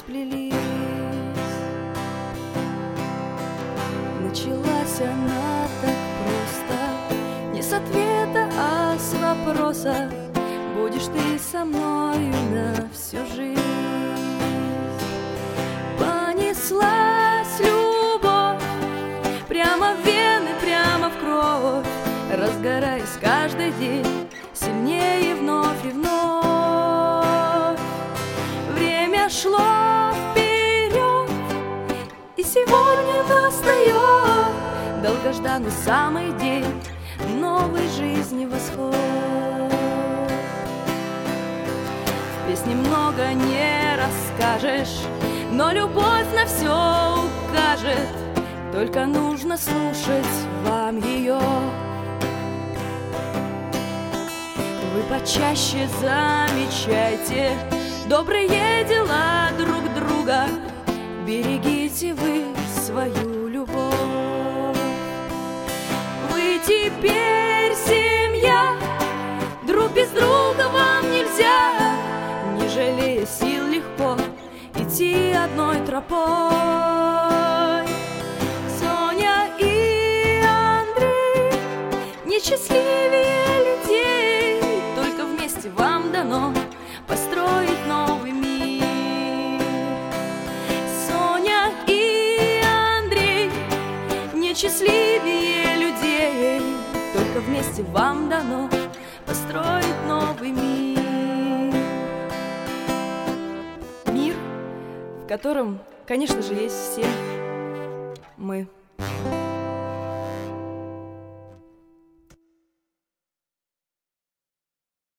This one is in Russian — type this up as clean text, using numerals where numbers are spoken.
сплелись. Началась она так просто, не с ответа, а с вопроса: будешь ты со мною на всю жизнь? Понеслась любовь прямо в вены, прямо в кровь, разгораясь каждый день сильнее вновь и вновь. Время шло вперед, и сегодня настает долгожданный самый день новой жизни восход. В песне много не расскажешь, но любовь на все укажет, только нужно слушать вам ее. Вы почаще замечайте добрые дела друг друга, берегите вы свою любовь. Вы теперь семья, друг без друга вам нельзя, не жалея сил легко идти одной тропой. Соня и Андрей несчастливее людей, только вместе вам дано построить новый мир. Соня и Андрей несчастливее людей, только вместе вам дано построить новый мир. Мир, в котором, конечно же, есть все мы.